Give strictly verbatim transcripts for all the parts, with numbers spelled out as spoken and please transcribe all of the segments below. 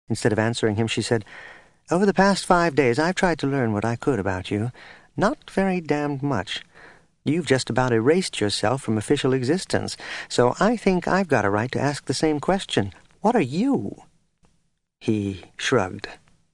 Instead of answering him, she said, "Over the past five days, I've tried to learn what I could about you. Not very damned much. You've just about erased yourself from official existence, so I think I've got a right to ask the same question. What are you?" He shrugged.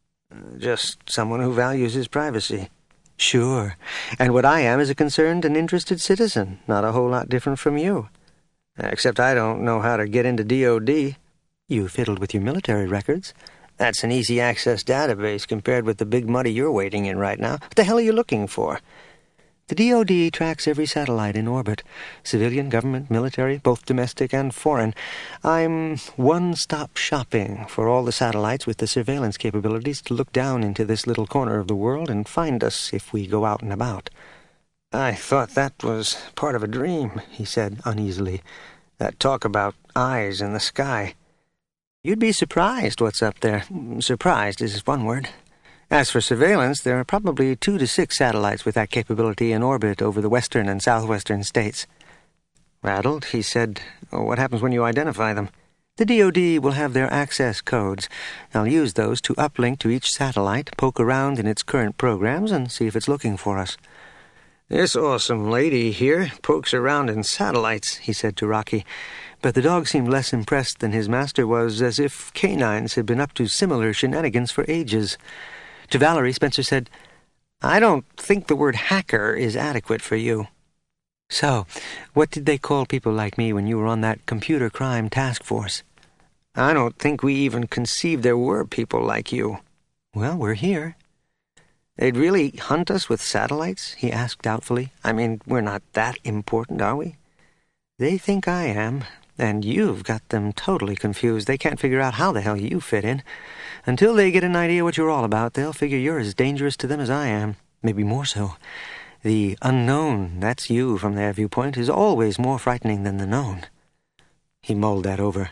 "Just someone who values his privacy." "Sure. And what I am is a concerned and interested citizen, not a whole lot different from you. Except I don't know how to get into D O D You fiddled with your military records. That's an easy-access database compared with the big muddy you're wading in right now. What the hell are you looking for?" "The D O D tracks every satellite in orbit. Civilian, government, military, both domestic and foreign. I'm one-stop shopping for all the satellites with the surveillance capabilities to look down into this little corner of the world and find us if we go out and about." "I thought that was part of a dream," he said uneasily. "That talk about eyes in the sky." "You'd be surprised what's up there. Surprised is one word. As for surveillance, there are probably two to six satellites with that capability in orbit over the western and southwestern states." Rattled, he said, "Oh, what happens when you identify them?" "The D O D will have their access codes. I'll use those to uplink to each satellite, poke around in its current programs, and see if it's looking for us." "This awesome lady here pokes around in satellites," he said to Rocky. But the dog seemed less impressed than his master was, as if canines had been up to similar shenanigans for ages. To Valerie, Spencer said, "I don't think the word hacker is adequate for you." "So, what did they call people like me when you were on that computer crime task force?" "I don't think we even conceived there were people like you." "Well, we're here." "They'd really hunt us with satellites?" he asked doubtfully. "I mean, we're not that important, are we?" "They think I am, and you've got them totally confused. They can't figure out how the hell you fit in. Until they get an idea what you're all about, they'll figure you're as dangerous to them as I am, maybe more so. The unknown, that's you from their viewpoint, is always more frightening than the known." He mulled that over.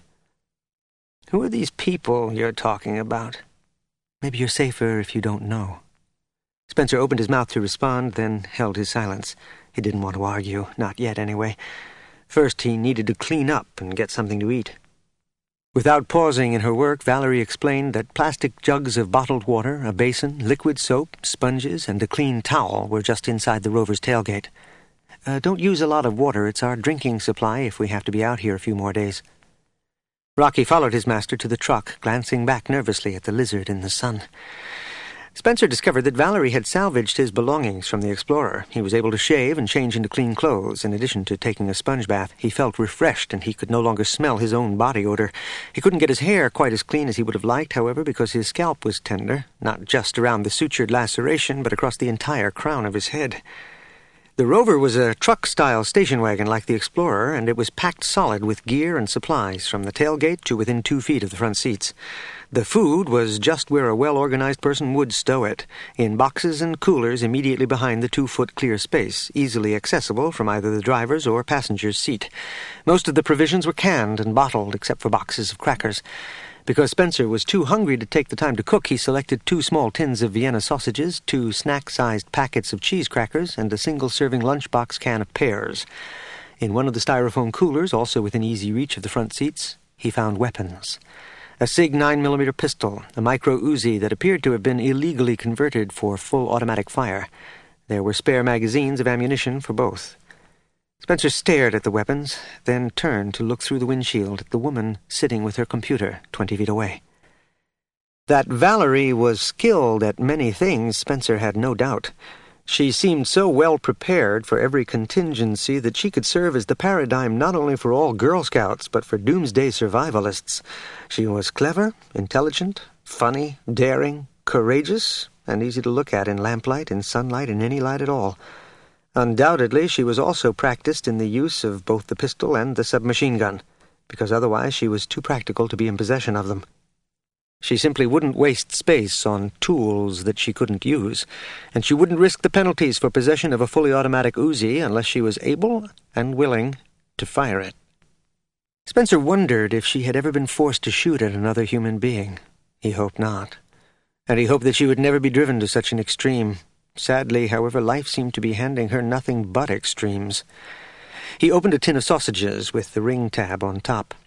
"Who are these people you're talking about?" "Maybe you're safer if you don't know." Spencer opened his mouth to respond, then held his silence. He didn't want to argue, not yet anyway. First, he needed to clean up and get something to eat. Without pausing in her work, Valerie explained that plastic jugs of bottled water, a basin, liquid soap, sponges, and a clean towel were just inside the rover's tailgate. Uh, don't use a lot of water. It's our drinking supply if we have to be out here a few more days." Rocky followed his master to the truck, glancing back nervously at the lizard in the sun. Spencer discovered that Valerie had salvaged his belongings from the Explorer. He was able to shave and change into clean clothes. In addition to taking a sponge bath, he felt refreshed, and he could no longer smell his own body odor. He couldn't get his hair quite as clean as he would have liked, however, because his scalp was tender, not just around the sutured laceration, but across the entire crown of his head. The Rover was a truck-style station wagon like the Explorer, and it was packed solid with gear and supplies from the tailgate to within two feet of the front seats. The food was just where a well-organized person would stow it, in boxes and coolers immediately behind the two-foot clear space, easily accessible from either the driver's or passenger's seat. Most of the provisions were canned and bottled, except for boxes of crackers. Because Spencer was too hungry to take the time to cook, he selected two small tins of Vienna sausages, two snack-sized packets of cheese crackers, and a single-serving lunchbox can of pears. In one of the styrofoam coolers, also within easy reach of the front seats, he found weapons. A SIG nine millimeter pistol, a micro-Uzi that appeared to have been illegally converted for full automatic fire. There were spare magazines of ammunition for both. Spencer stared at the weapons, then turned to look through the windshield at the woman sitting with her computer twenty feet away. That Valerie was skilled at many things, Spencer had no doubt. She seemed so well prepared for every contingency that she could serve as the paradigm not only for all Girl Scouts, but for doomsday survivalists. She was clever, intelligent, funny, daring, courageous, and easy to look at in lamplight, in sunlight, in any light at all. Undoubtedly, she was also practiced in the use of both the pistol and the submachine gun, because otherwise she was too practical to be in possession of them. She simply wouldn't waste space on tools that she couldn't use, and she wouldn't risk the penalties for possession of a fully automatic Uzi unless she was able and willing to fire it. Spencer wondered if she had ever been forced to shoot at another human being. He hoped not. And he hoped that she would never be driven to such an extreme. Sadly, however, life seemed to be handing her nothing but extremes. He opened a tin of sausages with the ring tab on top.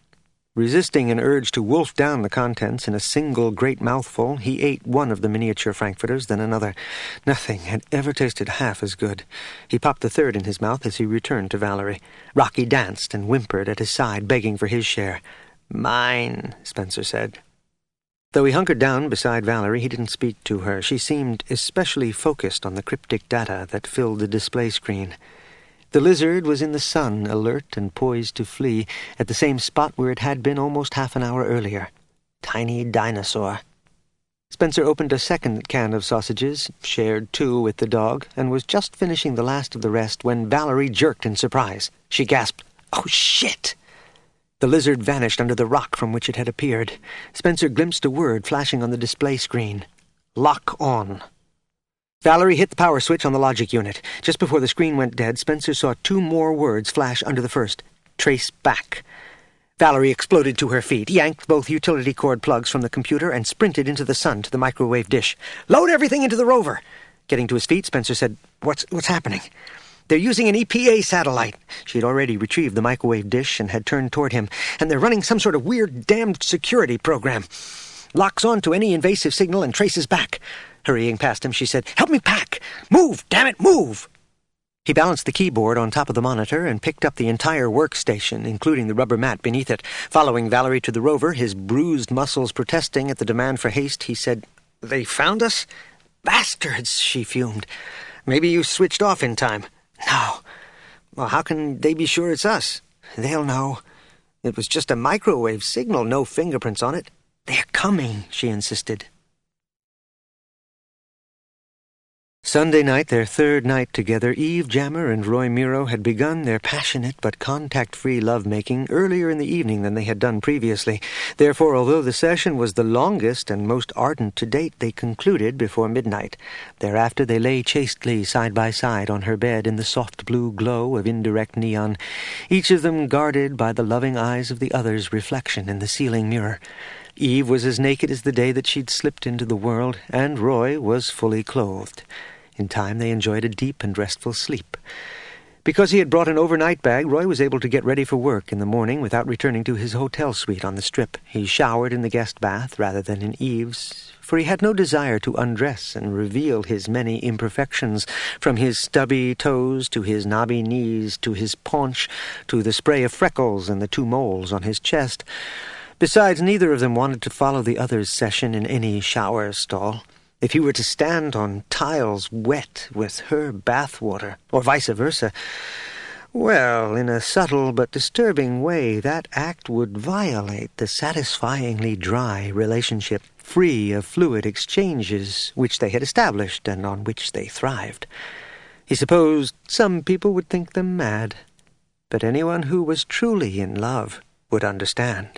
Resisting an urge to wolf down the contents in a single great mouthful, he ate one of the miniature frankfurters, then another. Nothing had ever tasted half as good. He popped the third in his mouth as he returned to Valerie. Rocky danced and whimpered at his side, begging for his share. "Mine," Spencer said. Though he hunkered down beside Valerie, he didn't speak to her. She seemed especially focused on the cryptic data that filled the display screen. The lizard was in the sun, alert and poised to flee, at the same spot where it had been almost half an hour earlier. Tiny dinosaur. Spencer opened a second can of sausages, shared two with the dog, and was just finishing the last of the rest when Valerie jerked in surprise. She gasped, "Oh, shit!" The lizard vanished under the rock from which it had appeared. Spencer glimpsed a word flashing on the display screen. Lock on. Valerie hit the power switch on the logic unit. Just before the screen went dead, Spencer saw two more words flash under the first. Trace back. Valerie exploded to her feet, yanked both utility cord plugs from the computer, and sprinted into the sun to the microwave dish. "Load everything into the rover!" Getting to his feet, Spencer said, What's, what's happening?" "They're using an E P A satellite." She had already retrieved the microwave dish and had turned toward him. "And they're running some sort of weird damned security program. Locks on to any invasive signal and traces back." Hurrying past him, she said, "Help me pack! Move, damn it, move!" He balanced the keyboard on top of the monitor and picked up the entire workstation, including the rubber mat beneath it. Following Valerie to the rover, his bruised muscles protesting at the demand for haste, he said, "They found us? Bastards," she fumed. "Maybe you switched off in time." "No." "Well, how can they be sure it's us?" "They'll know. It was just a microwave signal, no fingerprints on it." "They're coming," she insisted. Sunday night, their third night together, Eve Jammer and Roy Miro had begun their passionate but contact-free love-making earlier in the evening than they had done previously. Therefore, although the session was the longest and most ardent to date, they concluded before midnight. Thereafter they lay chastely side by side on her bed in the soft blue glow of indirect neon, each of them guarded by the loving eyes of the other's reflection in the ceiling mirror. Eve was as naked as the day that she'd slipped into the world, and Roy was fully clothed. In time they enjoyed a deep and restful sleep. Because he had brought an overnight bag, Roy was able to get ready for work in the morning without returning to his hotel suite on the Strip. He showered in the guest bath rather than in Eve's, for he had no desire to undress and reveal his many imperfections, from his stubby toes to his knobby knees to his paunch to the spray of freckles and the two moles on his chest. Besides, neither of them wanted to follow the other's session in any shower stall. If he were to stand on tiles wet with her bath water, or vice versa, well, in a subtle but disturbing way, that act would violate the satisfyingly dry relationship, free of fluid exchanges, which they had established and on which they thrived. He supposed some people would think them mad, but anyone who was truly in love would understand.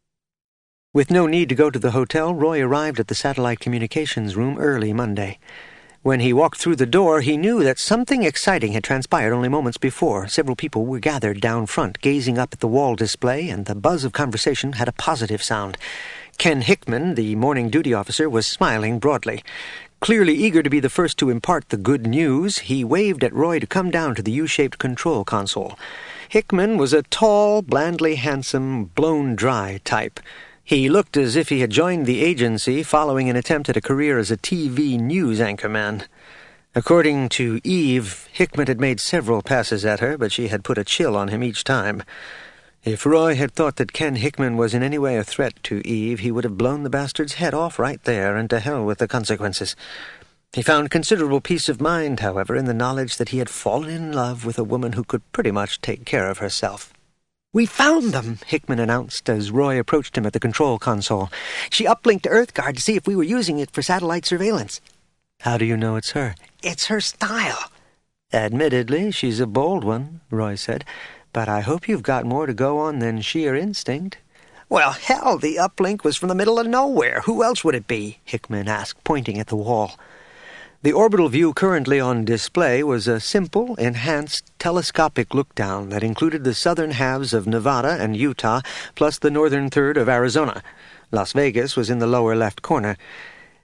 With no need to go to the hotel, Roy arrived at the satellite communications room early Monday. When he walked through the door, he knew that something exciting had transpired only moments before. Several people were gathered down front, gazing up at the wall display, and the buzz of conversation had a positive sound. Ken Hickman, the morning duty officer, was smiling broadly. Clearly eager to be the first to impart the good news, he waved at Roy to come down to the U-shaped control console. Hickman was a tall, blandly handsome, blown-dry type. He looked as if he had joined the agency following an attempt at a career as a T V news anchorman. According to Eve, Hickman had made several passes at her, but she had put a chill on him each time. If Roy had thought that Ken Hickman was in any way a threat to Eve, he would have blown the bastard's head off right there, and to hell with the consequences. He found considerable peace of mind, however, in the knowledge that he had fallen in love with a woman who could pretty much take care of herself. "We found them," Hickman announced as Roy approached him at the control console. "She uplinked to EarthGuard to see if we were using it for satellite surveillance." "How do you know it's her?" "It's her style." "Admittedly, she's a bold one," Roy said, "but I hope you've got more to go on than sheer instinct." "Well, hell, the uplink was from the middle of nowhere. Who else would it be?" Hickman asked, pointing at the wall. The orbital view currently on display was a simple, enhanced, telescopic look-down that included the southern halves of Nevada and Utah, plus the northern third of Arizona. Las Vegas was in the lower left corner.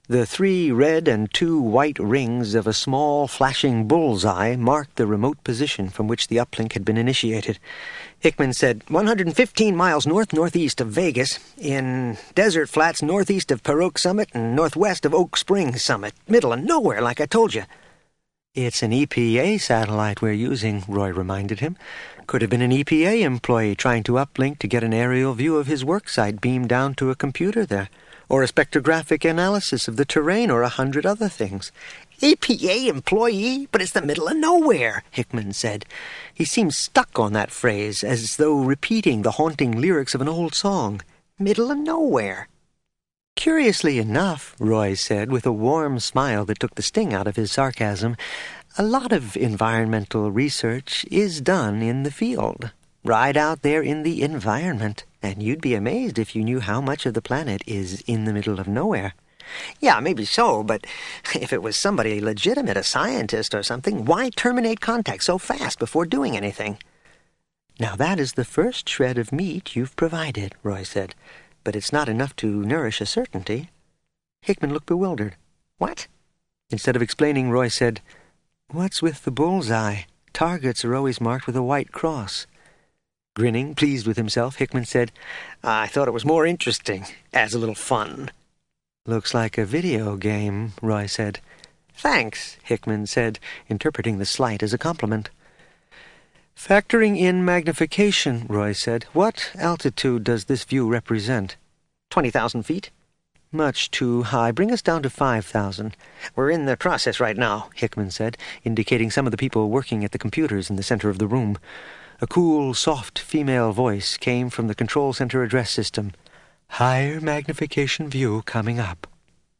The three red and two white rings of a small flashing bullseye marked the remote position from which the uplink had been initiated. Hickman said, one hundred fifteen miles north-northeast of Vegas, in desert flats northeast of Paroque Summit and northwest of Oak Springs Summit. Middle of nowhere, like I told you. It's an E P A satellite we're using, Roy reminded him. Could have been an E P A employee trying to uplink to get an aerial view of his worksite beamed down to a computer there, or a spectrographic analysis of the terrain, or a hundred other things. E P A employee? But it's the middle of nowhere, Hickman said. He seemed stuck on that phrase, as though repeating the haunting lyrics of an old song. Middle of nowhere. Curiously enough, Roy said, with a warm smile that took the sting out of his sarcasm, a lot of environmental research is done in the field. Right out there in the environment. And you'd be amazed if you knew how much of the planet is in the middle of nowhere. Yeah, maybe so, but if it was somebody legitimate, a scientist or something, why terminate contact so fast before doing anything? Now that is the first shred of meat you've provided, Roy said, but it's not enough to nourish a certainty. Hickman looked bewildered. What? Instead of explaining, Roy said, What's with the bullseye? Targets are always marked with a white cross. Grinning, pleased with himself, Hickman said, I thought it was more interesting. Adds a little fun. Looks like a video game, Roy said. Thanks, Hickman said, interpreting the slight as a compliment. Factoring in magnification, Roy said, what altitude does this view represent? Twenty thousand feet. Much too high. Bring us down to five thousand. We're in the process right now, Hickman said, indicating some of the people working at the computers in the center of the room. A cool, soft female voice came from the control center address system. Higher magnification view coming up.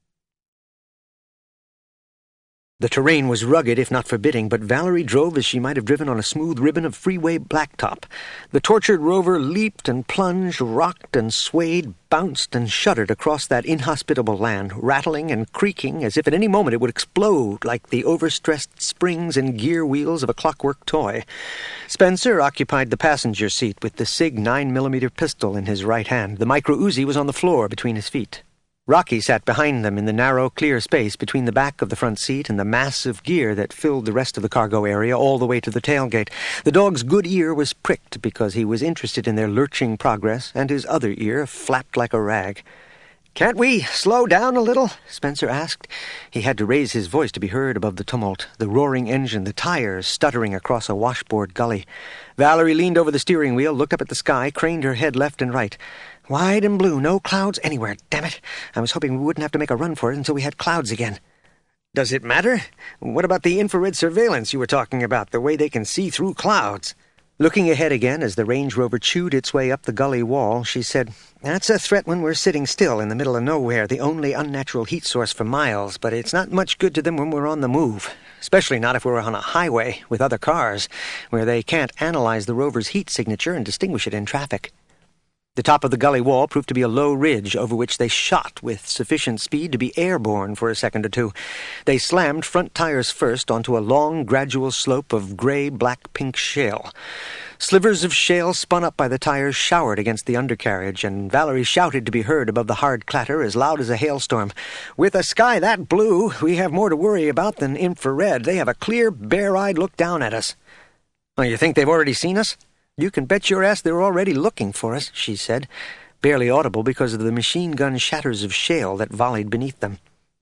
The terrain was rugged, if not forbidding, but Valerie drove as she might have driven on a smooth ribbon of freeway blacktop. The tortured rover leaped and plunged, rocked and swayed, bounced and shuddered across that inhospitable land, rattling and creaking as if at any moment it would explode like the overstressed springs and gear wheels of a clockwork toy. Spencer occupied the passenger seat with the SIG nine millimeter pistol in his right hand. The micro Uzi was on the floor between his feet. Rocky sat behind them in the narrow, clear space between the back of the front seat and the mass of gear that filled the rest of the cargo area all the way to the tailgate. The dog's good ear was pricked because he was interested in their lurching progress, and his other ear flapped like a rag. "Can't we slow down a little?" Spencer asked. He had to raise his voice to be heard above the tumult, the roaring engine, the tires stuttering across a washboard gully. Valerie leaned over the steering wheel, looked up at the sky, craned her head left and right. Wide and blue, no clouds anywhere, damn it. I was hoping we wouldn't have to make a run for it until we had clouds again. Does it matter? What about the infrared surveillance you were talking about, the way they can see through clouds? Looking ahead again as the Range Rover chewed its way up the gully wall, she said, That's a threat when we're sitting still in the middle of nowhere, the only unnatural heat source for miles, but it's not much good to them when we're on the move, especially not if we're on a highway with other cars, where they can't analyze the rover's heat signature and distinguish it in traffic. The top of the gully wall proved to be a low ridge over which they shot with sufficient speed to be airborne for a second or two. They slammed front tires first onto a long, gradual slope of gray, black-pink shale. Slivers of shale spun up by the tires showered against the undercarriage, and Valerie shouted to be heard above the hard clatter as loud as a hailstorm. With a sky that blue, we have more to worry about than infrared. They have a clear, bare-eyed look down at us. Oh, you think they've already seen us? You can bet your ass they're already looking for us, she said, barely audible because of the machine-gun shatters of shale that volleyed beneath them.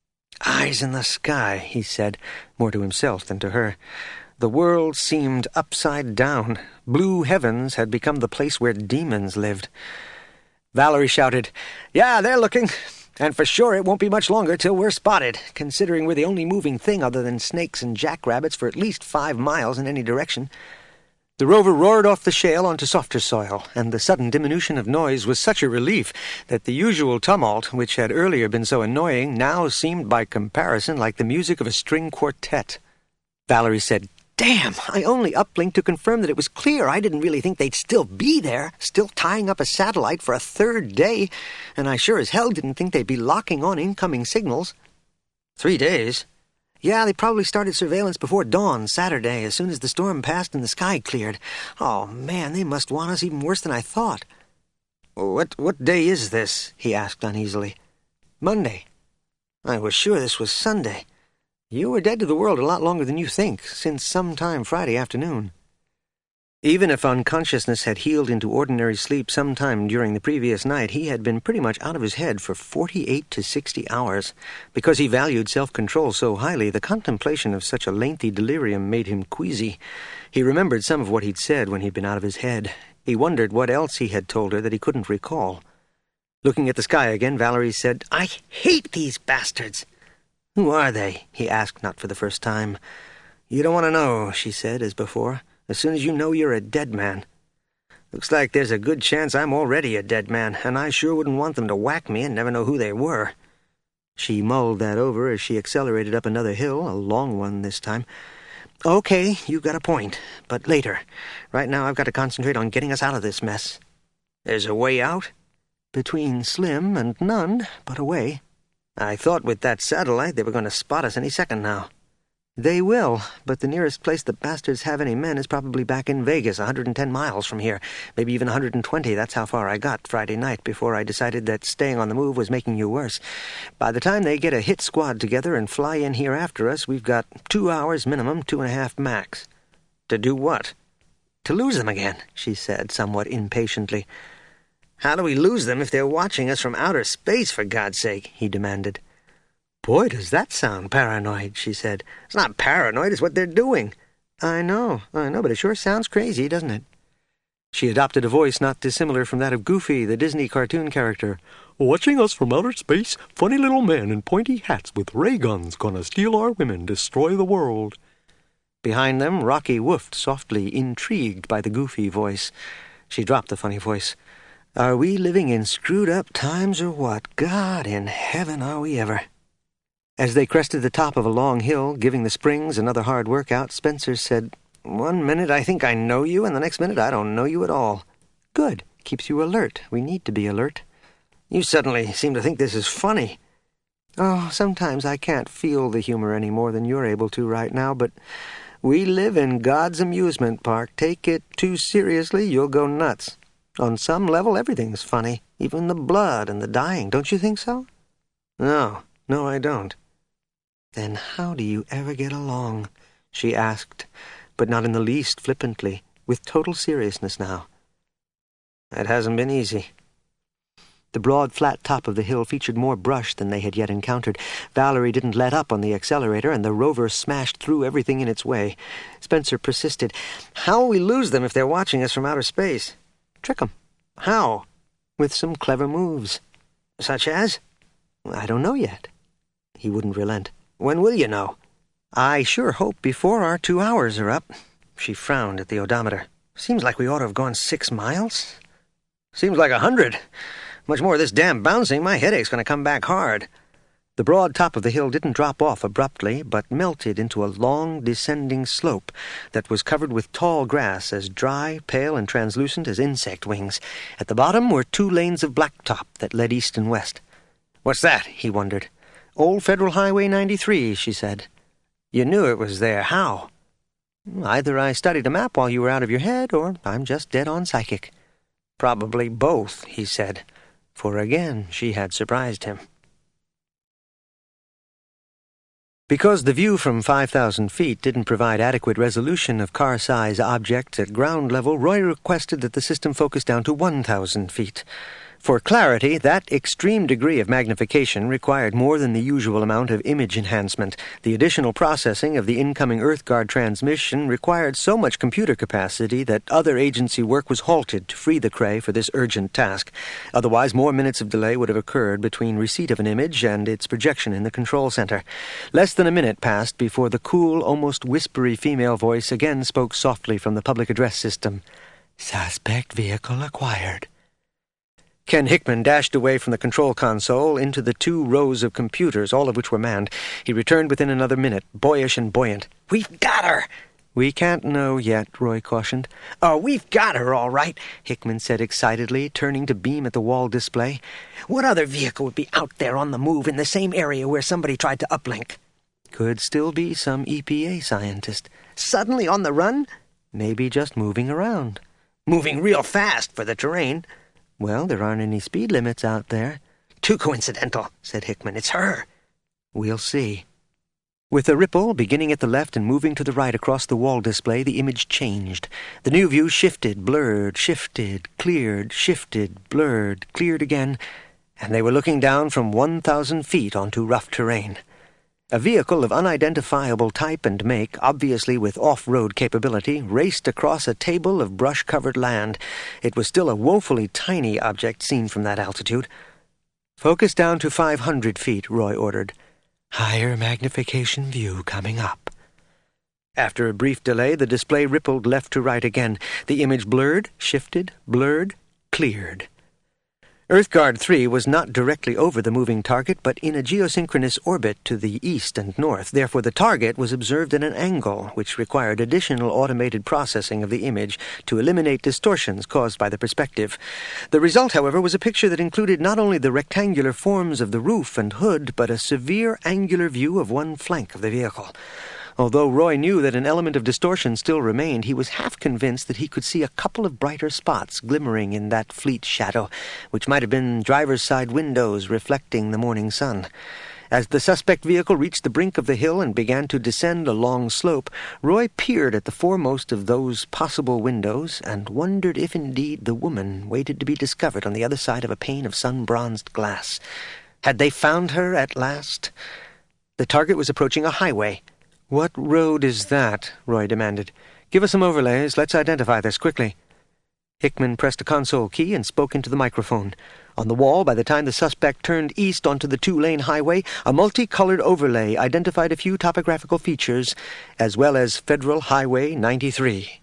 Eyes in the sky, he said, more to himself than to her. The world seemed upside down. Blue heavens had become the place where demons lived. Valerie shouted, Yeah, they're looking. And for sure it won't be much longer till we're spotted, considering we're the only moving thing other than snakes and jackrabbits for at least five miles in any direction. The rover roared off the shale onto softer soil, and the sudden diminution of noise was such a relief that the usual tumult, which had earlier been so annoying, now seemed by comparison like the music of a string quartet. Valerie said, Damn, I only uplinked to confirm that it was clear. I didn't really think they'd still be there, still tying up a satellite for a third day, and I sure as hell didn't think they'd be locking on incoming signals. Three days? Yeah, they probably started surveillance before dawn Saturday, as soon as the storm passed and the sky cleared. Oh, man, they must want us even worse than I thought. What what day is this? He asked uneasily. Monday. I was sure this was Sunday. You were dead to the world a lot longer than you think, since some time Friday afternoon. Even if unconsciousness had healed into ordinary sleep sometime during the previous night, he had been pretty much out of his head for forty-eight to sixty hours. Because he valued self-control so highly, the contemplation of such a lengthy delirium made him queasy. He remembered some of what he'd said when he'd been out of his head. He wondered what else he had told her that he couldn't recall. Looking at the sky again, Valerie said, "I hate these bastards." "Who are they?" he asked, not for the first time. "You don't want to know," she said, as before. "As soon as you know you're a dead man." "Looks like there's a good chance I'm already a dead man, and I sure wouldn't want them to whack me and never know who they were." She mulled that over as she accelerated up another hill, a long one this time. "Okay, you've got a point, but later. Right now I've got to concentrate on getting us out of this mess." "There's a way out?" "Between Slim and none, but a way." "I thought with that satellite they were going to spot us any second now." "They will, but the nearest place the bastards have any men is probably back in Vegas, a hundred and ten miles from here, maybe even a hundred and twenty. That's how far I got Friday night before I decided that staying on the move was making you worse. By the time they get a hit squad together and fly in here after us, we've got two hours minimum, two and a half max." "To do what?" "To lose them again," she said, somewhat impatiently. "How do we lose them if they're watching us from outer space, for God's sake?" he demanded. "Boy, does that sound paranoid," she said. "It's not paranoid, it's what they're doing." "I know, I know, but it sure sounds crazy, doesn't it?" She adopted a voice not dissimilar from that of Goofy, the Disney cartoon character. "Watching us from outer space, funny little men in pointy hats with ray guns gonna steal our women, destroy the world." Behind them, Rocky woofed softly, intrigued by the Goofy voice. She dropped the funny voice. "Are we living in screwed-up times or what? God in heaven, are we ever?" As they crested the top of a long hill, giving the springs another hard workout, Spencer said, "One minute I think I know you, and the next minute I don't know you at all." "Good. Keeps you alert. We need to be alert." "You suddenly seem to think this is funny." "Oh, sometimes I can't feel the humor any more than you're able to right now, but we live in God's amusement park. Take it too seriously, you'll go nuts. On some level, everything's funny, even the blood and the dying. Don't you think so?" "No, no, I don't." "Then how do you ever get along?" she asked, but not in the least flippantly, with total seriousness now. "It hasn't been easy." The broad, flat top of the hill featured more brush than they had yet encountered. Valerie didn't let up on the accelerator, and the rover smashed through everything in its way. Spencer persisted. "How will we lose them if they're watching us from outer space?" "Trick 'em." "How?" "With some clever moves." "Such as?" "I don't know yet." He wouldn't relent. "When will you know?" "I sure hope before our two hours are up." She frowned at the odometer. "Seems like we ought to have gone six miles." "Seems like a hundred. Much more of this damn bouncing, my headache's going to come back hard." The broad top of the hill didn't drop off abruptly, but melted into a long, descending slope that was covered with tall grass as dry, pale, and translucent as insect wings. At the bottom were two lanes of blacktop that led east and west. "What's that?" he wondered. "Old Federal Highway ninety-three, she said. "You knew it was there. How?" "Either I studied a map while you were out of your head, or I'm just dead-on psychic." "Probably both," he said, for again she had surprised him. Because the view from five thousand feet didn't provide adequate resolution of car-size objects at ground level, Roy requested that the system focus down to one thousand feet. For clarity, that extreme degree of magnification required more than the usual amount of image enhancement. The additional processing of the incoming EarthGuard transmission required so much computer capacity that other agency work was halted to free the Cray for this urgent task. Otherwise, more minutes of delay would have occurred between receipt of an image and its projection in the control center. Less than a minute passed before the cool, almost whispery female voice again spoke softly from the public address system. "Suspect vehicle acquired." Ken Hickman dashed away from the control console into the two rows of computers, all of which were manned. He returned within another minute, boyish and buoyant. "We've got her!" "We can't know yet," Roy cautioned. "Oh, we've got her, all right," Hickman said excitedly, turning to beam at the wall display. "What other vehicle would be out there on the move in the same area where somebody tried to uplink?" "Could still be some E P A scientist." "Suddenly on the run?" "Maybe just moving around." "Moving real fast for the terrain." "Well, there aren't any speed limits out there." "Too coincidental," said Hickman. "It's her." We'll see. With a ripple beginning at the left and moving to the right across the wall display, the image changed. The new view shifted, blurred, shifted, cleared, shifted, blurred, cleared again, and they were looking down from one thousand feet onto rough terrain. A vehicle of unidentifiable type and make, obviously with off-road capability, raced across a table of brush-covered land. It was still a woefully tiny object seen from that altitude. "Focus down to five hundred feet, Roy ordered. "Higher magnification view coming up." After a brief delay, the display rippled left to right again. The image blurred, shifted, blurred, cleared. Earthguard three was not directly over the moving target, but in a geosynchronous orbit to the east and north. Therefore, the target was observed at an angle, which required additional automated processing of the image to eliminate distortions caused by the perspective. The result, however, was a picture that included not only the rectangular forms of the roof and hood, but a severe angular view of one flank of the vehicle. Although Roy knew that an element of distortion still remained, he was half convinced that he could see a couple of brighter spots glimmering in that fleet shadow, which might have been driver's side windows reflecting the morning sun. As the suspect vehicle reached the brink of the hill and began to descend a long slope, Roy peered at the foremost of those possible windows and wondered if indeed the woman waited to be discovered on the other side of a pane of sun-bronzed glass. Had they found her at last? The target was approaching a highway. "What road is that?" Roy demanded. "Give us some overlays. Let's identify this quickly." Hickman pressed a console key and spoke into the microphone. On the wall, by the time the suspect turned east onto the two-lane highway, a multicolored overlay identified a few topographical features, as well as Federal Highway ninety-three.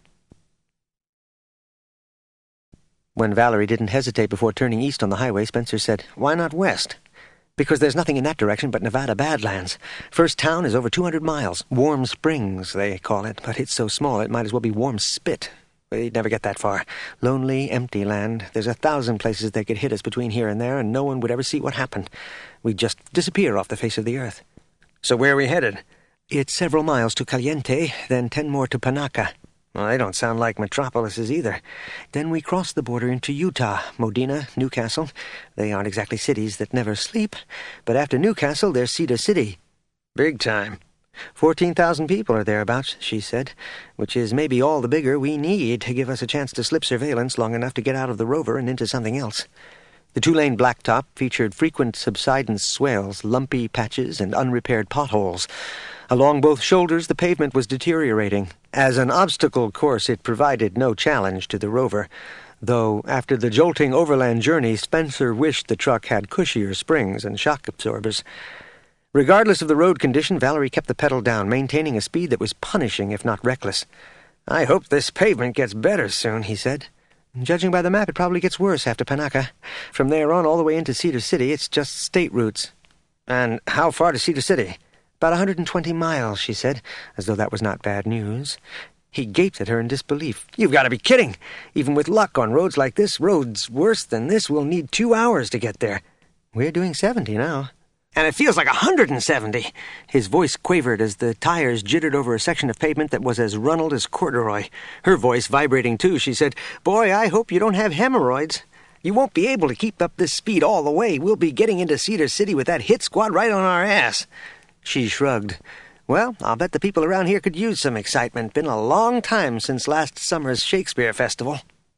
When Valerie didn't hesitate before turning east on the highway, Spencer said, "Why not west?" "Because there's nothing in that direction but Nevada Badlands. First town is over two hundred miles. Warm Springs, they call it, but it's so small it might as well be Warm Spit. We'd never get that far. Lonely, empty land. There's a thousand places they could hit us between here and there, and no one would ever see what happened. We'd just disappear off the face of the earth." "So where are we headed?" "It's several miles to Caliente, then ten more to Panaca." "Well, they don't sound like metropolises either." "Then we cross the border into Utah, Modena, Newcastle. They aren't exactly cities that never sleep, but after Newcastle there's Cedar City." "Big time." Fourteen thousand people are thereabouts," she said, "which is maybe all the bigger we need to give us a chance to slip surveillance long enough to get out of the rover and into something else." The two-lane blacktop featured frequent subsidence swales, lumpy patches, and unrepaired potholes. Along both shoulders the pavement was deteriorating. As an obstacle course it provided no challenge to the rover, though after the jolting overland journey Spencer wished the truck had cushier springs and shock absorbers. Regardless of the road condition, Valerie kept the pedal down, maintaining a speed that was punishing if not reckless. "I hope this pavement gets better soon," he said. "Judging by the map, it probably gets worse after Panaca. From there on all the way into Cedar City, it's just state routes." "And how far to Cedar City?" "About a hundred and twenty miles," she said, as though that was not bad news. He gaped at her in disbelief. "You've got to be kidding! Even with luck on roads like this, roads worse than this, we'll need two hours to get there." "We're doing seventy now." "And it feels like a hundred and seventy!" His voice quavered as the tires jittered over a section of pavement that was as runneled as corduroy. Her voice vibrating too, she said, "Boy, I hope you don't have hemorrhoids. You won't be able to keep up this speed all the way. We'll be getting into Cedar City with that hit squad right on our ass." She shrugged. "Well, I'll bet the people around here could use some excitement. Been a long time since last summer's Shakespeare Festival."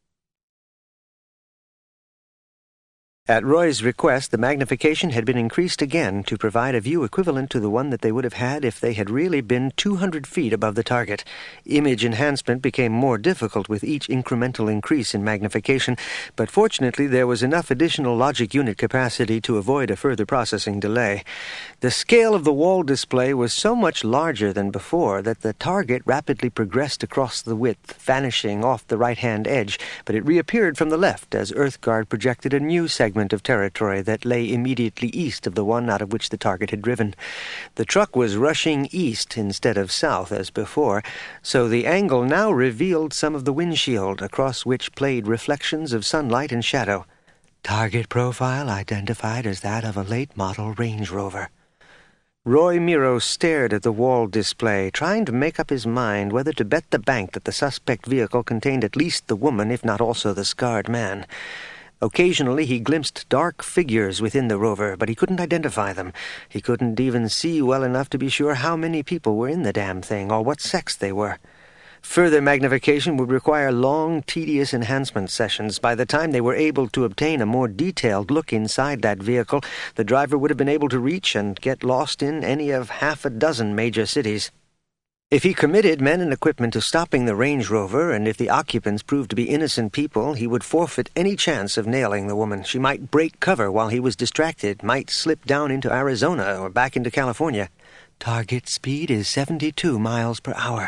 At Roy's request, the magnification had been increased again to provide a view equivalent to the one that they would have had if they had really been two hundred feet above the target. Image enhancement became more difficult with each incremental increase in magnification, but fortunately there was enough additional logic unit capacity to avoid a further processing delay. The scale of the wall display was so much larger than before that the target rapidly progressed across the width, vanishing off the right-hand edge, but it reappeared from the left as Earthguard projected a new segment of territory that lay immediately east of the one out of which the target had driven. The truck was rushing east instead of south as before, so the angle now revealed some of the windshield, across which played reflections of sunlight and shadow. Target profile identified as that of a late-model Range Rover. Roy Miro stared at the wall display, trying to make up his mind whether to bet the bank that the suspect vehicle contained at least the woman, if not also the scarred man. Occasionally he glimpsed dark figures within the rover, but he couldn't identify them. He couldn't even see well enough to be sure how many people were in the damn thing or what sex they were. Further magnification would require long, tedious enhancement sessions. By the time they were able to obtain a more detailed look inside that vehicle, the driver would have been able to reach and get lost in any of half a dozen major cities. If he committed men and equipment to stopping the Range Rover, and if the occupants proved to be innocent people, he would forfeit any chance of nailing the woman. She might break cover while he was distracted, might slip down into Arizona or back into California. Target speed is seventy-two miles per hour.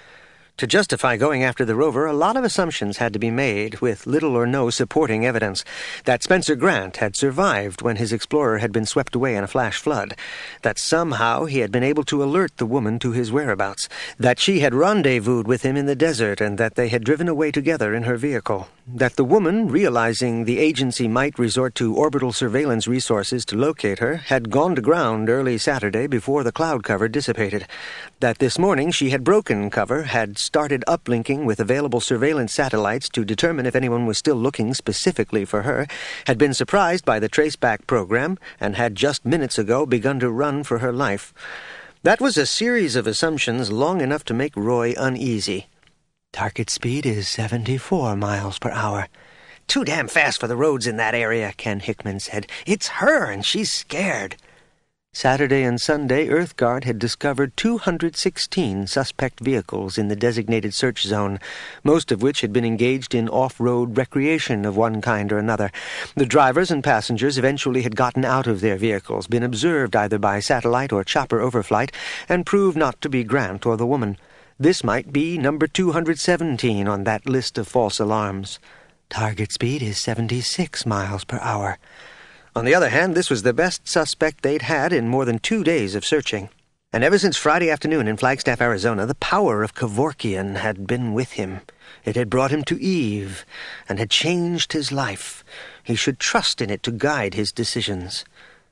To justify going after the rover, a lot of assumptions had to be made, with little or no supporting evidence. That Spencer Grant had survived when his Explorer had been swept away in a flash flood. That somehow he had been able to alert the woman to his whereabouts. That she had rendezvoused with him in the desert and that they had driven away together in her vehicle. That the woman, realizing the agency might resort to orbital surveillance resources to locate her, had gone to ground early Saturday before the cloud cover dissipated. That this morning she had broken cover, had started uplinking with available surveillance satellites to determine if anyone was still looking specifically for her, had been surprised by the traceback program, and had just minutes ago begun to run for her life. That was a series of assumptions long enough to make Roy uneasy. Target speed is seventy-four miles per hour. Too damn fast for the roads in that area, Ken Hickman said. It's her, and she's scared. Saturday and Sunday, EarthGuard had discovered two hundred sixteen suspect vehicles in the designated search zone, most of which had been engaged in off-road recreation of one kind or another. The drivers and passengers eventually had gotten out of their vehicles, been observed either by satellite or chopper overflight, and proved not to be Grant or the woman. This might be number two hundred seventeen on that list of false alarms. Target speed is seventy-six miles per hour. On the other hand, this was the best suspect they'd had in more than two days of searching. And ever since Friday afternoon in Flagstaff, Arizona, the power of Kevorkian had been with him. It had brought him to Eve, and had changed his life. He should trust in it to guide his decisions.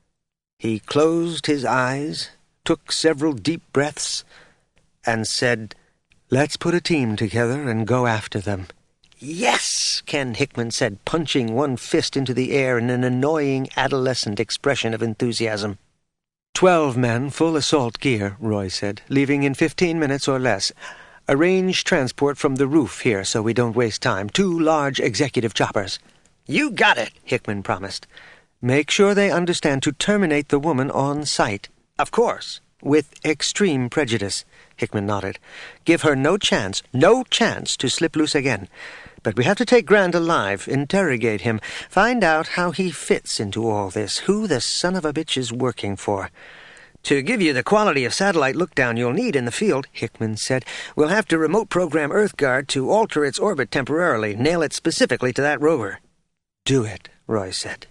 He closed his eyes, took several deep breaths, and said, "Let's put a team together and go after them." "Yes," Ken Hickman said, punching one fist into the air in an annoying adolescent expression of enthusiasm. Twelve men, full assault gear," Roy said, "leaving in fifteen minutes or less. Arrange transport from the roof here so we don't waste time. Two large executive choppers." "You got it," Hickman promised. "Make sure they understand to terminate the woman on sight." "Of course." "With extreme prejudice," Hickman nodded. "Give her no chance, no chance to slip loose again. But we have to take Grant alive, interrogate him, find out how he fits into all this, who the son of a bitch is working for. To give you the quality of satellite lookdown you'll need in the field," Hickman said, "we'll have to remote program EarthGuard to alter its orbit temporarily, nail it specifically to that rover." "Do it," Roy said.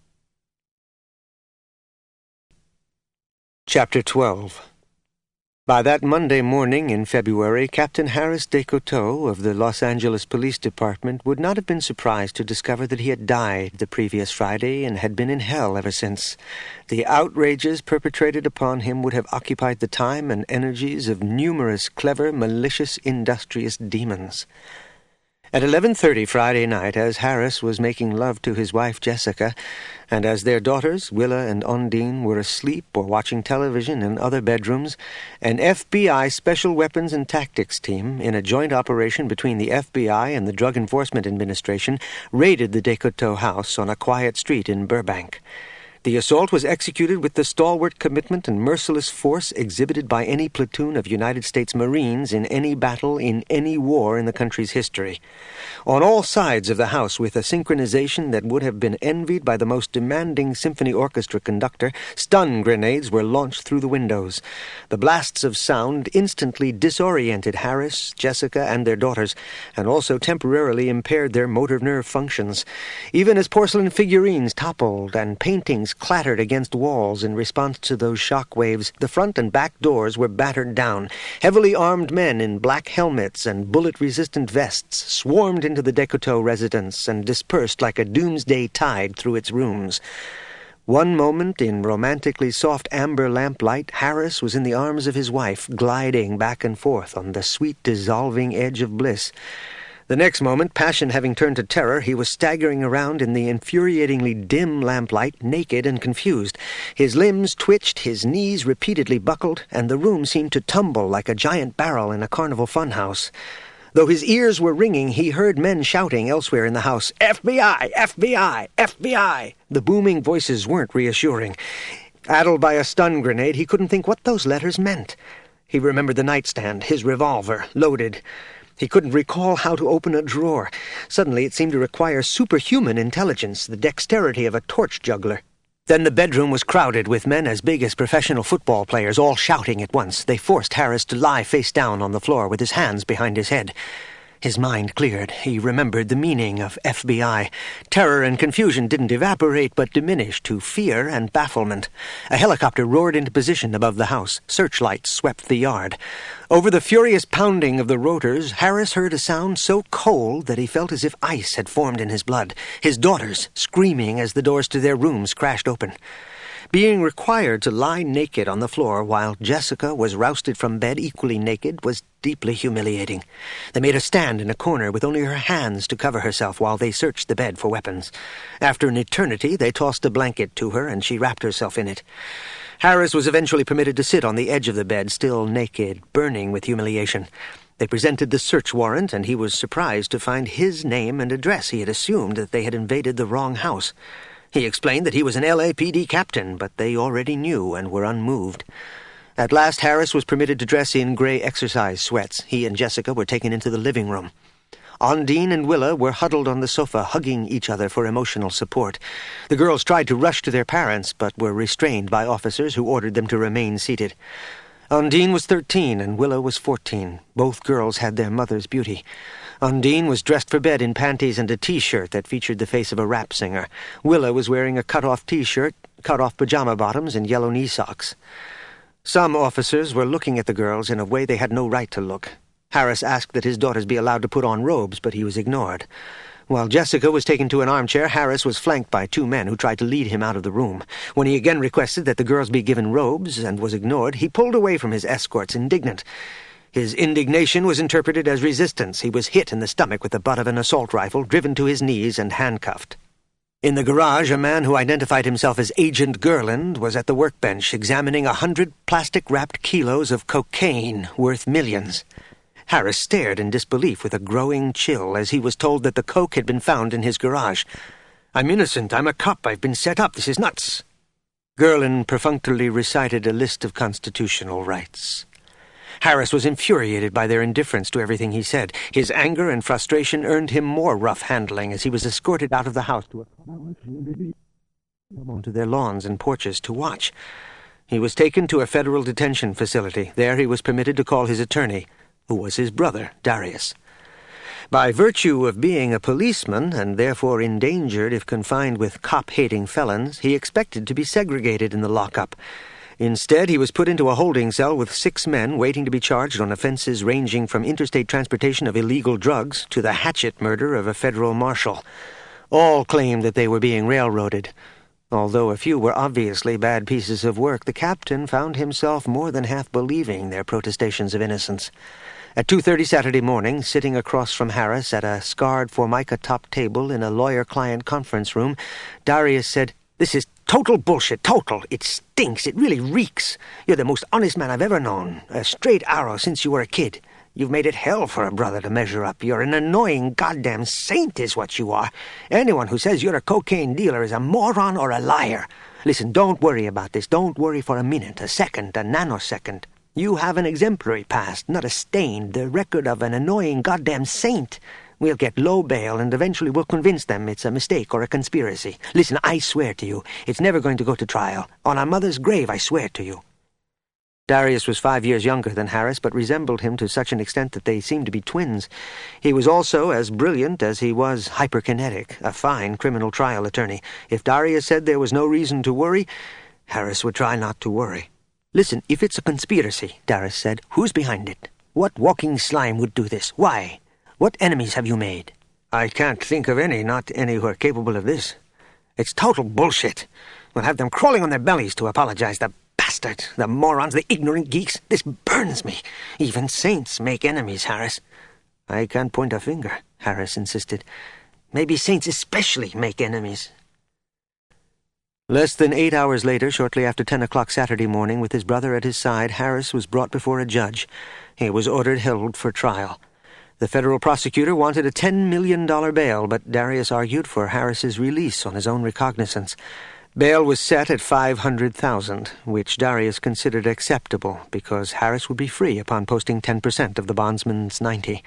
Chapter twelve. By that Monday morning in February, Captain Harris Descoteaux of the Los Angeles Police Department would not have been surprised to discover that he had died the previous Friday and had been in hell ever since. The outrages perpetrated upon him would have occupied the time and energies of numerous clever, malicious, industrious demons. At eleven thirty Friday night, as Harris was making love to his wife Jessica, and as their daughters, Willa and Undine, were asleep or watching television in other bedrooms, an F B I Special Weapons and Tactics team, in a joint operation between the F B I and the Drug Enforcement Administration, raided the Descoteaux house on a quiet street in Burbank. The assault was executed with the stalwart commitment and merciless force exhibited by any platoon of United States Marines in any battle in any war in the country's history. On all sides of the house, with a synchronization that would have been envied by the most demanding symphony orchestra conductor, stun grenades were launched through the windows. The blasts of sound instantly disoriented Harris, Jessica, and their daughters, and also temporarily impaired their motor nerve functions. Even as porcelain figurines toppled and paintings clattered against walls in response to those shock waves, the front and back doors were battered down. Heavily armed men in black helmets and bullet-resistant vests swarmed into the Descoteaux residence and dispersed like a doomsday tide through its rooms. One moment, in romantically soft amber lamplight, Harris was in the arms of his wife, gliding back and forth on the sweet dissolving edge of bliss. The next moment, passion having turned to terror, he was staggering around in the infuriatingly dim lamplight, naked and confused. His limbs twitched, his knees repeatedly buckled, and the room seemed to tumble like a giant barrel in a carnival funhouse. Though his ears were ringing, he heard men shouting elsewhere in the house, F B I! F B I! F B I! The booming voices weren't reassuring. Addled by a stun grenade, he couldn't think what those letters meant. He remembered the nightstand, his revolver, loaded. He couldn't recall how to open a drawer. Suddenly it seemed to require superhuman intelligence, the dexterity of a torch juggler. Then the bedroom was crowded with men as big as professional football players, all shouting at once. They forced Harris to lie face down on the floor with his hands behind his head. His mind cleared. He remembered the meaning of F B I. Terror and confusion didn't evaporate, but diminished to fear and bafflement. A helicopter roared into position above the house. Searchlights swept the yard. Over the furious pounding of the rotors, Harris heard a sound so cold that he felt as if ice had formed in his blood. His daughters, screaming as the doors to their rooms crashed open. Being required to lie naked on the floor while Jessica was rousted from bed equally naked was deeply humiliating. They made her stand in a corner with only her hands to cover herself while they searched the bed for weapons. After an eternity, they tossed a blanket to her, and she wrapped herself in it. Harris was eventually permitted to sit on the edge of the bed, still naked, burning with humiliation. They presented the search warrant, and he was surprised to find his name and address. He had assumed that they had invaded the wrong house. He explained that he was an L A P D captain, but they already knew and were unmoved. At last, Harris was permitted to dress in gray exercise sweats. He and Jessica were taken into the living room. Ondine and Willa were huddled on the sofa, hugging each other for emotional support. The girls tried to rush to their parents, but were restrained by officers who ordered them to remain seated. Ondine was thirteen and Willa was fourteen. Both girls had their mother's beauty. Ondine was dressed for bed in panties and a T-shirt that featured the face of a rap singer. Willa was wearing a cut-off T-shirt, cut-off pajama bottoms, and yellow knee socks. Some officers were looking at the girls in a way they had no right to look. Harris asked that his daughters be allowed to put on robes, but he was ignored. While Jessica was taken to an armchair, Harris was flanked by two men who tried to lead him out of the room. When he again requested that the girls be given robes and was ignored, he pulled away from his escorts, indignant. His indignation was interpreted as resistance. He was hit in the stomach with the butt of an assault rifle, driven to his knees, and handcuffed. In the garage, a man who identified himself as Agent Gerland was at the workbench, examining a hundred plastic-wrapped kilos of cocaine worth millions. Harris stared in disbelief with a growing chill as he was told that the coke had been found in his garage. "I'm innocent. I'm a cop. I've been set up. This is nuts." Gerland perfunctorily recited a list of constitutional rights. Harris was infuriated by their indifference to everything he said. His anger and frustration earned him more rough handling as he was escorted out of the house to a onto their lawns and porches to watch. He was taken to a federal detention facility. There he was permitted to call his attorney, who was his brother, Darius. By virtue of being a policeman, and therefore endangered if confined with cop-hating felons, he expected to be segregated in the lockup. Instead, he was put into a holding cell with six men waiting to be charged on offenses ranging from interstate transportation of illegal drugs to the hatchet murder of a federal marshal. All claimed that they were being railroaded. Although a few were obviously bad pieces of work, the captain found himself more than half believing their protestations of innocence. At two thirty Saturday morning, sitting across from Harris at a scarred formica-topped table in a lawyer-client conference room, Darius said, "This is total bullshit, total. It stinks. It really reeks. You're the most honest man I've ever known. A straight arrow since you were a kid. You've made it hell for a brother to measure up. You're an annoying goddamn saint is what you are. Anyone who says you're a cocaine dealer is a moron or a liar. Listen, don't worry about this. Don't worry for a minute, a second, a nanosecond. You have an exemplary past, not a stain, the record of an annoying goddamn saint. We'll get low bail, and eventually we'll convince them it's a mistake or a conspiracy. Listen, I swear to you, it's never going to go to trial. On our mother's grave, I swear to you." Darius was five years younger than Harris, but resembled him to such an extent that they seemed to be twins. He was also as brilliant as he was hyperkinetic, a fine criminal trial attorney. If Darius said there was no reason to worry, Harris would try not to worry. "Listen, if it's a conspiracy," Darius said, "who's behind it? What walking slime would do this? Why? What enemies have you made?" "I can't think of any, not any who are capable of this. It's total bullshit. We'll have them crawling on their bellies to apologize, the bastards, the morons, the ignorant geeks. This burns me. Even saints make enemies, Harris." I can't point a finger, Harris insisted. Maybe saints especially make enemies. Less than eight hours later, shortly after ten o'clock Saturday morning, with his brother at his side, Harris was brought before a judge. He was ordered held for trial. The federal prosecutor wanted a ten million dollars bail, but Darius argued for Harris's release on his own recognizance. Bail was set at five hundred thousand dollars, which Darius considered acceptable, because Harris would be free upon posting ten percent of the bondsman's ninety.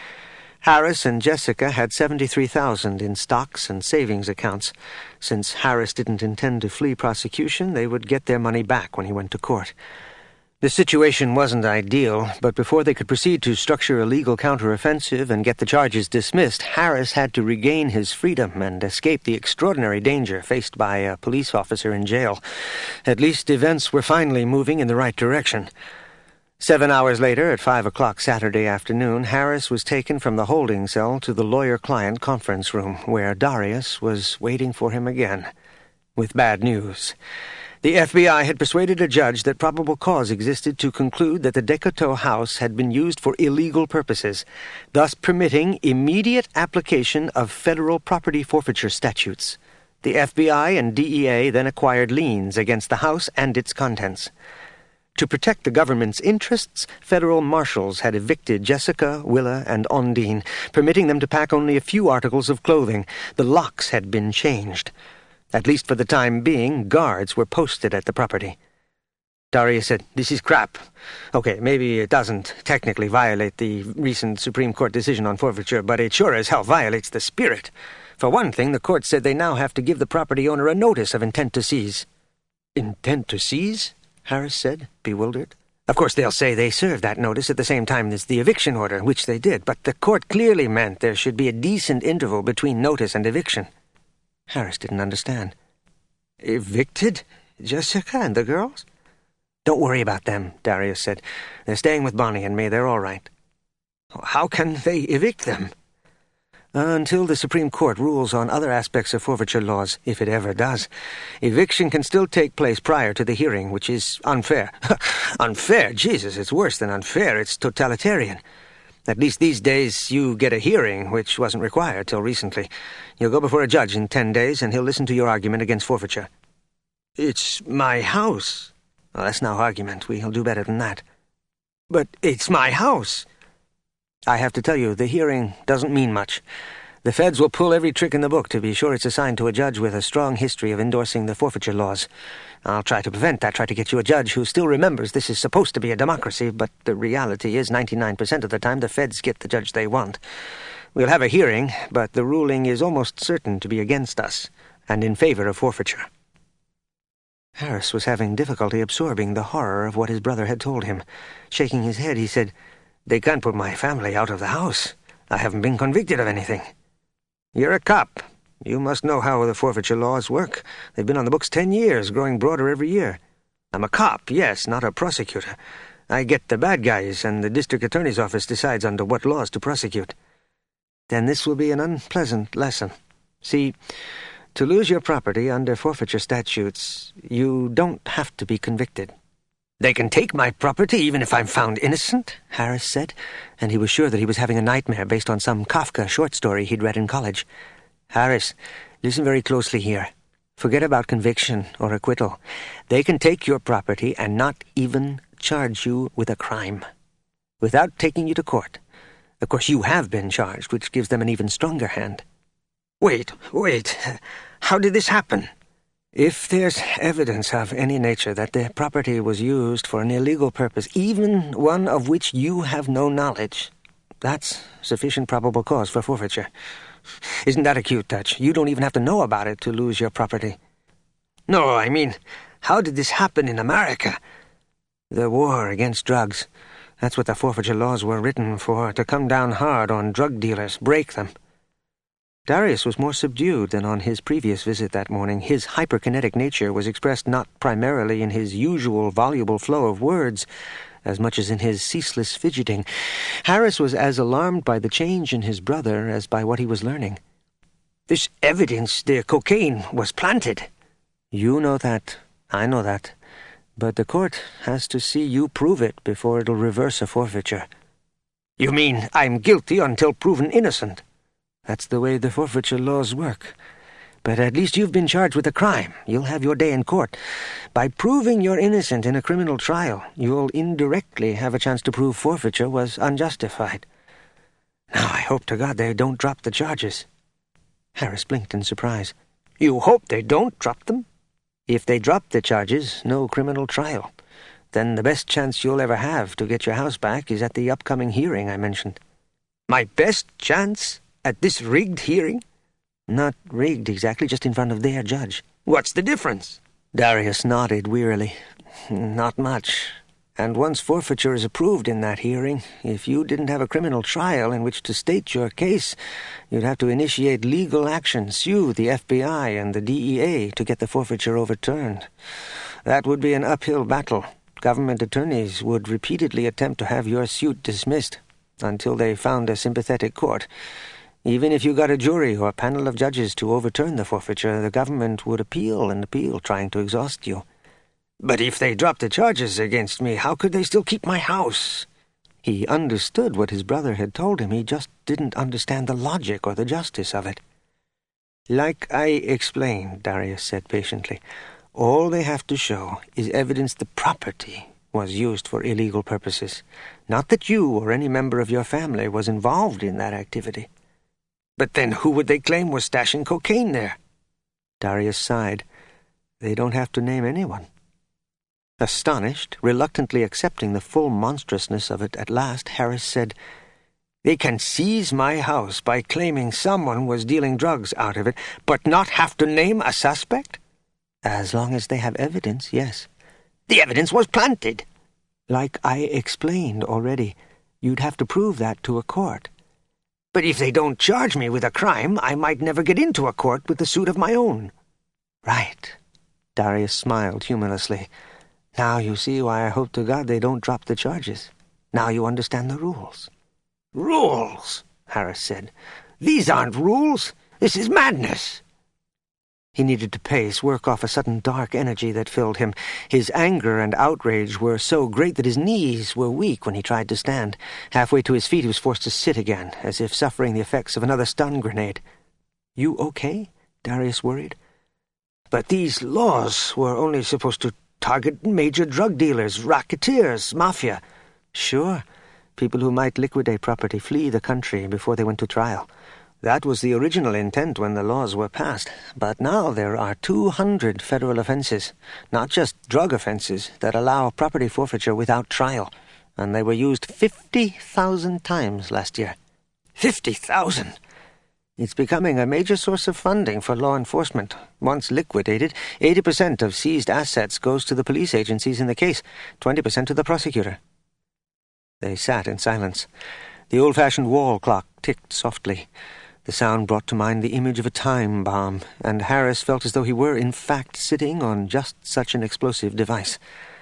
Harris and Jessica had seventy-three thousand dollars in stocks and savings accounts. Since Harris didn't intend to flee prosecution, they would get their money back when he went to court. The situation wasn't ideal, but before they could proceed to structure a legal counteroffensive and get the charges dismissed, Harris had to regain his freedom and escape the extraordinary danger faced by a police officer in jail. At least events were finally moving in the right direction. Seven hours later, at five o'clock Saturday afternoon, Harris was taken from the holding cell to the lawyer-client conference room, where Darius was waiting for him again, with bad news. The F B I had persuaded a judge that probable cause existed to conclude that the Decoteau house had been used for illegal purposes, thus permitting immediate application of federal property forfeiture statutes. The F B I and D E A then acquired liens against the house and its contents. To protect the government's interests, federal marshals had evicted Jessica, Willa, and Ondine, permitting them to pack only a few articles of clothing. The locks had been changed. At least for the time being, guards were posted at the property. Darius said, "This is crap. Okay, maybe it doesn't technically violate the recent Supreme Court decision on forfeiture, but it sure as hell violates the spirit. For one thing, the court said they now have to give the property owner a notice of intent to seize." "Intent to seize?" Harris said, bewildered. "Of course they'll say they served that notice at the same time as the eviction order, which they did, but the court clearly meant there should be a decent interval between notice and eviction." Harris didn't understand. "Evicted? Jessica and the girls?" "Don't worry about them," Darius said. "They're staying with Bonnie and me. They're all right." "How can they evict them?" "Until the Supreme Court rules on other aspects of forfeiture laws, if it ever does. Eviction can still take place prior to the hearing, which is unfair." "Unfair? Jesus, it's worse than unfair. It's totalitarian. At least these days you get a hearing, which wasn't required till recently. You'll go before a judge in ten days, and he'll listen to your argument against forfeiture." "It's my house." "Well, that's no argument. We'll do better than that." "But it's my house." "I have to tell you, the hearing doesn't mean much. The feds will pull every trick in the book to be sure it's assigned to a judge with a strong history of endorsing the forfeiture laws. I'll try to prevent that, try to get you a judge who still remembers this is supposed to be a democracy, but the reality is ninety-nine percent of the time the feds get the judge they want. We'll have a hearing, but the ruling is almost certain to be against us, and in favor of forfeiture." Harris was having difficulty absorbing the horror of what his brother had told him. Shaking his head, he said, "They can't put my family out of the house. I haven't been convicted of anything." "You're a cop. You must know how the forfeiture laws work. They've been on the books ten years, growing broader every year." "I'm a cop, yes, not a prosecutor. I get the bad guys, and the district attorney's office decides under what laws to prosecute." "Then this will be an unpleasant lesson. See, to lose your property under forfeiture statutes, you don't have to be convicted." "They can take my property even if I'm found innocent?" Harris said, and he was sure that he was having a nightmare based on some Kafka short story he'd read in college. "Harris, listen very closely here. Forget about conviction or acquittal. They can take your property and not even charge you with a crime, without taking you to court. Of course, you have been charged, which gives them an even stronger hand." "Wait, wait. How did this happen?" "If there's evidence of any nature that the property was used for an illegal purpose, even one of which you have no knowledge, that's sufficient probable cause for forfeiture. Isn't that a cute touch? You don't even have to know about it to lose your property." "No, I mean, how did this happen in America?" "The war against drugs. That's what the forfeiture laws were written for, to come down hard on drug dealers, break them." Darius was more subdued than on his previous visit that morning. His hyperkinetic nature was expressed not primarily in his usual voluble flow of words, as much as in his ceaseless fidgeting. Harris was as alarmed by the change in his brother as by what he was learning. "This evidence the cocaine was planted." "You know that. I know that. But the court has to see you prove it before it'll reverse a forfeiture." You mean I'm guilty until proven innocent? That's the way the forfeiture laws work. But at least you've been charged with a crime. You'll have your day in court. By proving you're innocent in a criminal trial, you'll indirectly have a chance to prove forfeiture was unjustified. Now, I hope to God they don't drop the charges. Harris blinked in surprise. You hope they don't drop them? If they drop the charges, no criminal trial. Then the best chance you'll ever have to get your house back is at the upcoming hearing I mentioned. My best chance? At this rigged hearing? Not rigged exactly, just in front of their judge. What's the difference? Darius nodded wearily. Not much. And once forfeiture is approved in that hearing, if you didn't have a criminal trial in which to state your case, you'd have to initiate legal action, sue the F B I and the D E A to get the forfeiture overturned. That would be an uphill battle. Government attorneys would repeatedly attempt to have your suit dismissed until they found a sympathetic court. Even if you got a jury or a panel of judges to overturn the forfeiture, the government would appeal and appeal, trying to exhaust you. But if they dropped the charges against me, how could they still keep my house? He understood what his brother had told him. He just didn't understand the logic or the justice of it. Like I explained, Darius said patiently, all they have to show is evidence the property was used for illegal purposes, not that you or any member of your family was involved in that activity. But then who would they claim was stashing cocaine there? Darius sighed. They don't have to name anyone. Astonished, reluctantly accepting the full monstrousness of it at last, Harris said, They can seize my house by claiming someone was dealing drugs out of it, but not have to name a suspect? As long as they have evidence, yes. The evidence was planted. Like I explained already, you'd have to prove that to a court. But if they don't charge me with a crime, I might never get into a court with a suit of my own. Right. Darius smiled humorously. Now you see why I hope to God they don't drop the charges. Now you understand the rules. Rules, Harris said. These aren't rules. This is madness. He needed to pace, work off a sudden dark energy that filled him. His anger and outrage were so great that his knees were weak when he tried to stand. Halfway to his feet he was forced to sit again, as if suffering the effects of another stun grenade. You okay? Darius worried. But these laws were only supposed to target major drug dealers, racketeers, mafia. Sure, people who might liquidate property, flee the country before they went to trial. That was the original intent when the laws were passed. But now there are two hundred federal offenses, not just drug offenses, that allow property forfeiture without trial. And they were used fifty thousand times last year. Fifty thousand! It's becoming a major source of funding for law enforcement. Once liquidated, eighty percent of seized assets goes to the police agencies in the case, twenty percent to the prosecutor. They sat in silence. The old-fashioned wall clock ticked softly. The sound brought to mind the image of a time bomb, and Harris felt as though he were, in fact, sitting on just such an explosive device.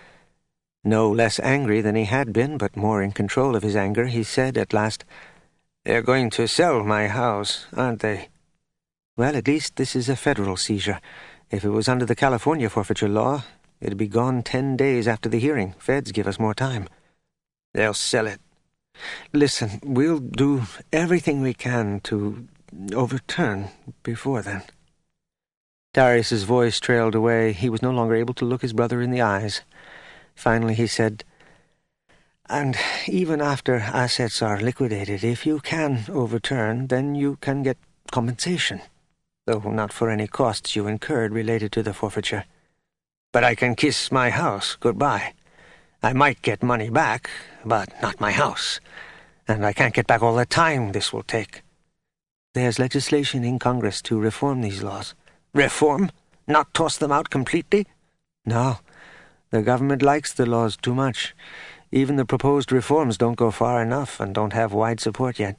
No less angry than he had been, but more in control of his anger, he said at last, They're going to sell my house, aren't they? Well, at least this is a federal seizure. If it was under the California forfeiture law, it'd be gone ten days after the hearing. Feds give us more time. They'll sell it. Listen, we'll do everything we can to overturn before then. Darius's voice trailed away. He was no longer able to look his brother in the eyes. Finally he said, And even after assets are liquidated, if you can overturn, then you can get compensation, though not for any costs you incurred related to the forfeiture. But I can kiss my house goodbye. I might get money back, but not my house. And I can't get back all the time this will take. There's legislation in Congress to reform these laws. Reform? Not toss them out completely? No. The government likes the laws too much. Even the proposed reforms don't go far enough and don't have wide support yet.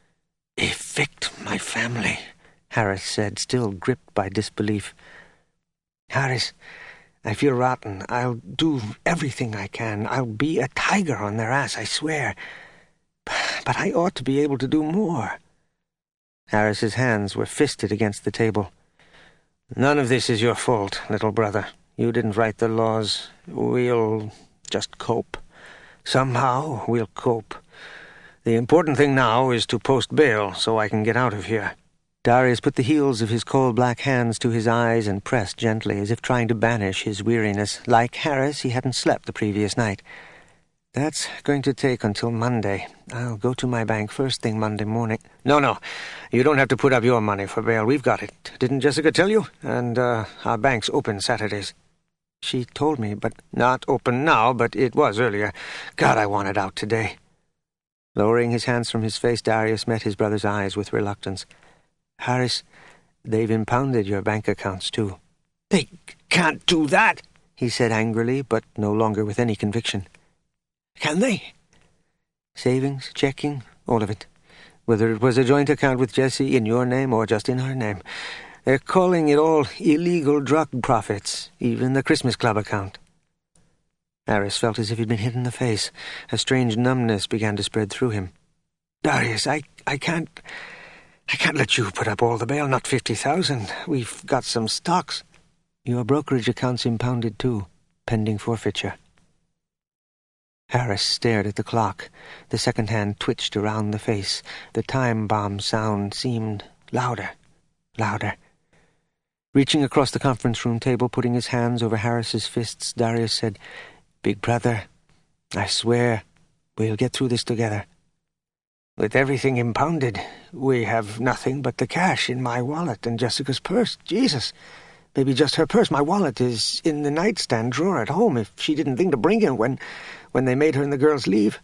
Evict my family, Harris said, still gripped by disbelief. Harris, I feel rotten. I'll do everything I can. I'll be a tiger on their ass, I swear. But I ought to be able to do more. Harris's hands were fisted against the table. None of this is your fault, little brother. You didn't write the laws. We'll just cope. Somehow we'll cope. The important thing now is to post bail so I can get out of here." Darius put the heels of his coal-black hands to his eyes and pressed gently, as if trying to banish his weariness. Like Harris, he hadn't slept the previous night. "That's going to take until Monday. I'll go to my bank first thing Monday morning." No, no. You don't have to put up your money for bail. We've got it. Didn't Jessica tell you? And, uh, our bank's open Saturdays. "She told me, but—" "Not open now, but it was earlier. God, I wanted out today." Lowering his hands from his face, Darius met his brother's eyes with reluctance. "Harris, they've impounded your bank accounts, too." "They can't do that," he said angrily, but no longer with any conviction. "Can they?" "Savings, checking, all of it. Whether it was a joint account with Jessie in your name or just in her name. They're calling it all illegal drug profits, even the Christmas Club account." Harris felt as if he'd been hit in the face. A strange numbness began to spread through him. "Darius, I, I can't... I can't let you put up all the bail, not fifty thousand. We've got some stocks." "Your brokerage account's impounded, too, pending forfeiture." Harris stared at the clock. The second hand twitched around the face. The time bomb sound seemed louder, louder. Reaching across the conference room table, putting his hands over Harris's fists, Darius said, "Big brother, I swear we'll get through this together." "With everything impounded, we have nothing but the cash in my wallet and Jessica's purse. Jesus, maybe just her purse. My wallet is in the nightstand drawer at home if she didn't think to bring it when, when they made her and the girls leave."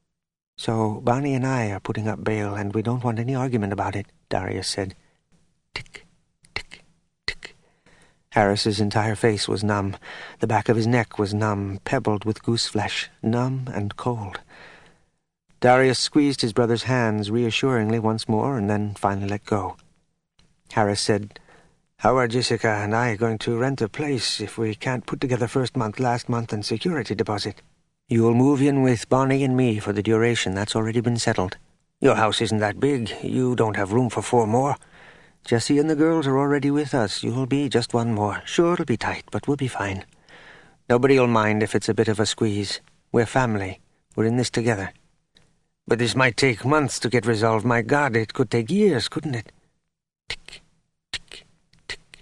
"So Bonnie and I are putting up bail, and we don't want any argument about it," Darius said. Tick, tick, tick. Harris's entire face was numb. The back of his neck was numb, pebbled with goose flesh, numb and cold. Darius squeezed his brother's hands reassuringly once more and then finally let go. Harris said, "How are Jessica and I going to rent a place if we can't put together first month, last month, and security deposit?" "You'll move in with Bonnie and me for the duration. That's already been settled." "Your house isn't that big. You don't have room for four more." "Jessie and the girls are already with us. You'll be just one more. Sure, it'll be tight, but we'll be fine. Nobody'll mind if it's a bit of a squeeze. We're family. We're in this together." "But this might take months to get resolved. My God, it could take years, couldn't it?" Tick, tick, tick.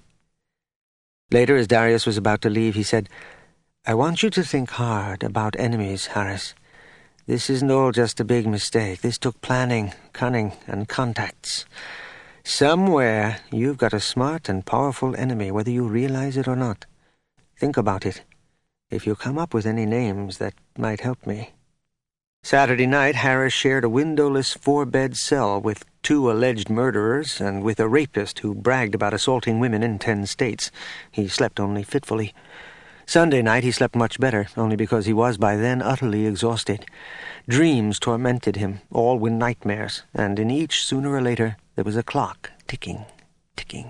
Later, as Darius was about to leave, he said, "I want you to think hard about enemies, Harris. This isn't all just a big mistake. This took planning, cunning, and contacts. Somewhere you've got a smart and powerful enemy, whether you realize it or not. Think about it. If you come up with any names, that might help me." Saturday night, Harris shared a windowless four-bed cell with two alleged murderers and with a rapist who bragged about assaulting women in ten states. He slept only fitfully. Sunday night he slept much better, only because he was by then utterly exhausted. Dreams tormented him, all were nightmares, and in each, sooner or later, there was a clock ticking, ticking.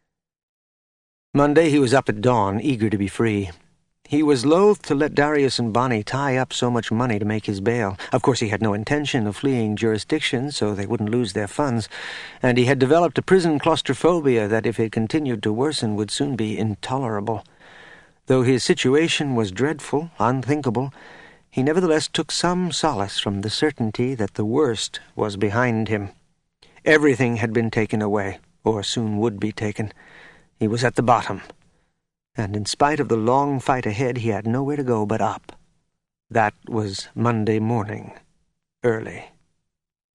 Monday he was up at dawn, eager to be free. He was loath to let Darius and Bonnie tie up so much money to make his bail. Of course, he had no intention of fleeing jurisdiction, so they wouldn't lose their funds, and he had developed a prison claustrophobia that, if it continued to worsen, would soon be intolerable. Though his situation was dreadful, unthinkable, he nevertheless took some solace from the certainty that the worst was behind him. Everything had been taken away, or soon would be taken. He was at the bottom. And in spite of the long fight ahead, he had nowhere to go but up. That was Monday morning, early.